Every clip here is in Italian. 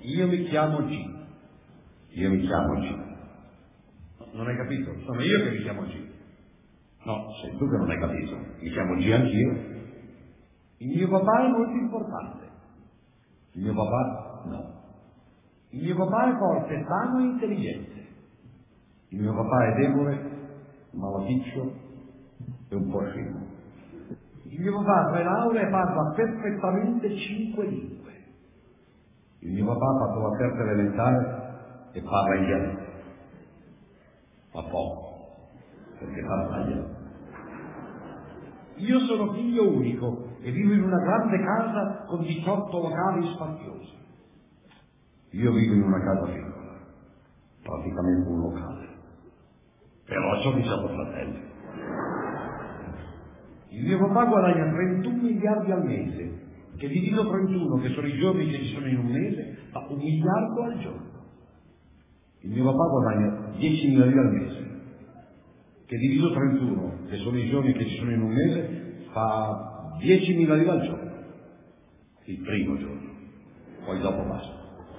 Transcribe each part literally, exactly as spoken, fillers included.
io mi chiamo G. Io mi chiamo G. No, non hai capito? Sono io che mi chiamo G. No, sei tu che non hai capito. Mi chiamo G anch'io. Il mio papà è molto importante. Il mio papà no. Il mio papà è forte, sano e intelligente. Il mio papà è debole, malaticcio e un po' scemo. Il mio papà ha tre lauree e parla perfettamente cinque lingue. Il mio papà ha fatto la terza elementare e parla in dialetto. Ma poco, perché parla in dialetto. Io sono figlio unico e vivo in una grande casa con diciotto locali spaziosi. Io vivo in una casa piccola, praticamente un locale, però ho diciotto fratelli. Il mio papà guadagna trentuno miliardi al mese, che diviso trentuno, che sono i giorni che ci sono in un mese, fa un miliardo al giorno. Il mio papà guadagna diecimila lire al mese, che diviso trentuno, che sono i giorni che ci sono in un mese, fa diecimila lire al giorno. Il primo giorno, poi dopo basta.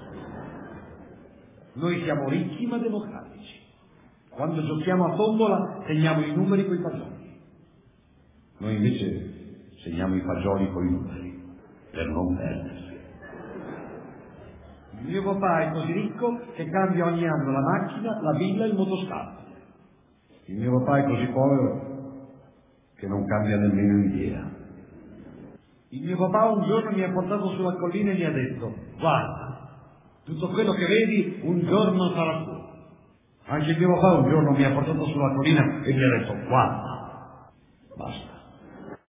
Noi siamo ricchi ma democratici. Quando giochiamo a tombola segniamo i numeri coi fagioli. Noi invece segniamo i fagioli coi numeri, per non perdersi. Il mio papà è così ricco che cambia ogni anno la macchina, la villa e il motoscafo. Il mio papà è così povero che non cambia nemmeno idea. Il mio papà un giorno mi ha portato sulla collina e mi ha detto: guarda, tutto quello che vedi un giorno sarà tuo. Anche il mio papà un giorno mi ha portato sulla collina e mi ha detto: guarda, basta.